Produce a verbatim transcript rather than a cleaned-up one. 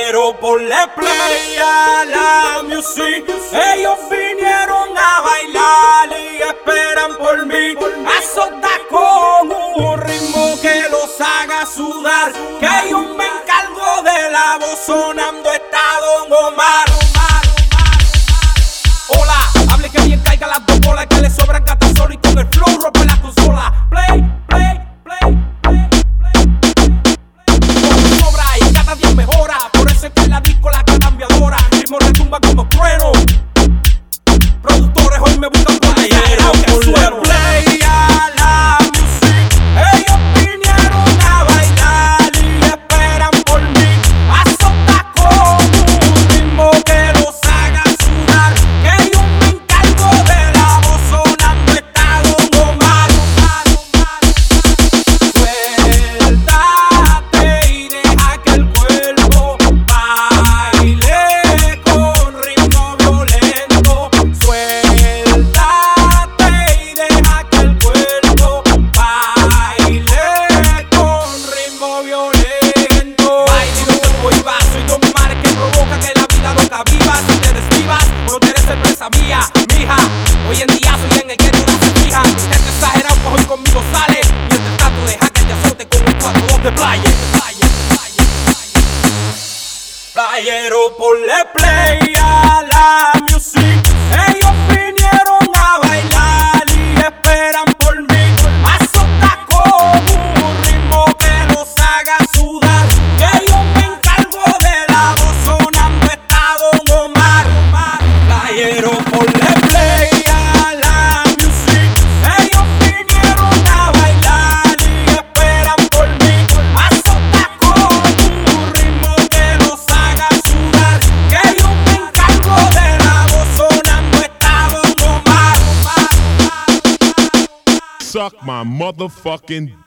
Playero, ponle play a la music. Ellos vinieron a bailar y esperan por mí. Azota con un ritmo que los haga sudar, que yo me encargo de la voz sonando está Don Omar. Hola, hable que bien caiga las dos bolas, que le sobran catasol y con el flow rompe la consola. Play, play, play, play, play, play. Sobra y cada día mejora, por eso es que en la disco la cambiadora. Ritmo retumba como trueno. Productores hoy me buscan por la llave que sueno. Play a la music. Ellos vinieron a bailar y esperan por mí. Azota con un ritmo que los haga sudar, que yo me encargo de la voz sonando está Don Omar. Suéltate y deja que el cuerpo baile con ritmo violento. Suéltate y deja que el cuerpo baile con ritmo violento. Baile de cuerpo y vaso y Don Omar que provoca que la vida loca viva. Si te desvivas, no te eres sorpresa mía, mija. Hoy en día soy en el que tú no se fija. Este exagerado pues hoy conmigo sale. Mientras tanto deja que te azote con un cuatro dos de playa. Playero, ponle play a la music. Ellos vinieron a bailar y esperan por mí. Azota con un ritmo que los haga sudar, que yo me encargo de la voz sonando está Don Omar. Playero, ponle play a la music. Ellos vinieron a bailar y esperan por mí. Azota con un ritmo que los haga sudar, que yo me encargo de la voz sonando está Don Omar. Suck my motherfucking